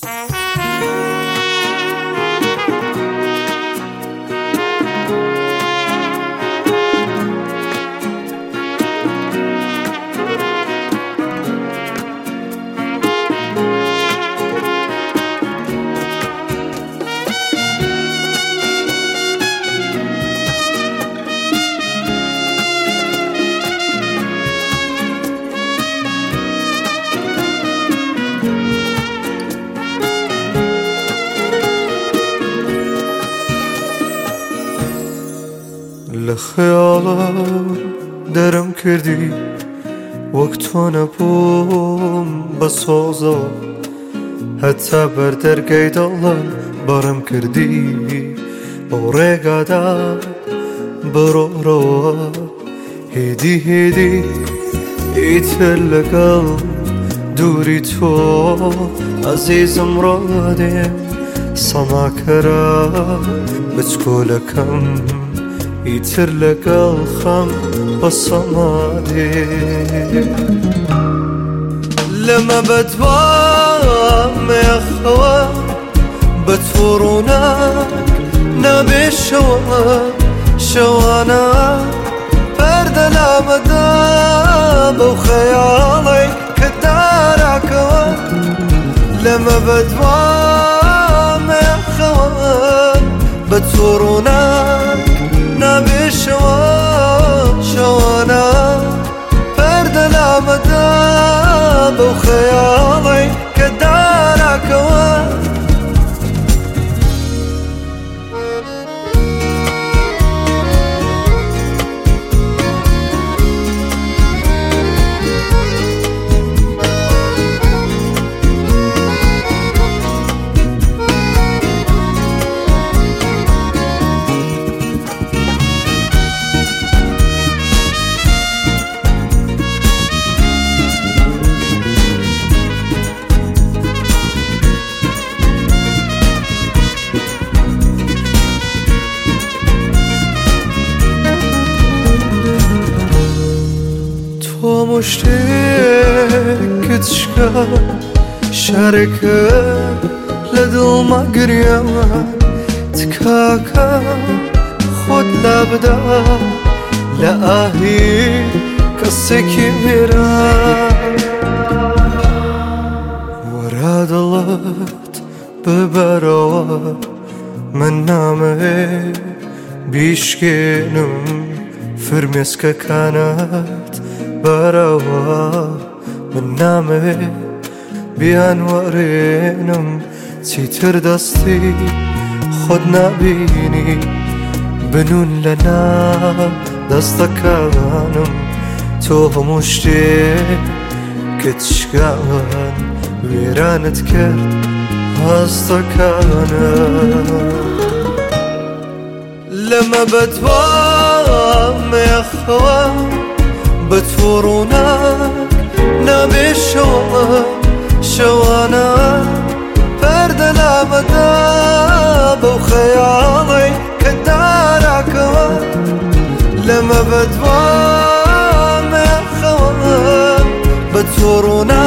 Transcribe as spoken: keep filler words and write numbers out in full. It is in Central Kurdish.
لخيالم درم کردی وقتو نبوم بسازا حتی بر درگای دلم برم کردی بورگا دا برو رو هیدی هیدی ایتر لگل دوری تو عزیزم را دیم سما کرا بچکولکم ایتر لگل خم بسمادی لما بدوام يخوى بتفورونك نبي شوا شوانا برد الامداب وخيالي كدارك لما بدوام يخوى بتفورونك نبي شوا شوانا برد الامداب وخيالي كدارك مشتاق تشكى شاركة لدل ما قريا تكاكا خد لابدا لآهي كالسكيرا وراد الله ببروا من نامه بيشكينم فرمسكا كانت بروا من نامه بأنوارينم تيتر دستي خدنا بيني بنون لنا دستكانم تو مشتاق كتشكان ويرانت كرد هستكانم لما بدوام يخوى بتفورونك نبي شوا شوانا برد الامداب وخيالي كدارك لما بدوام يخوى بتفورونك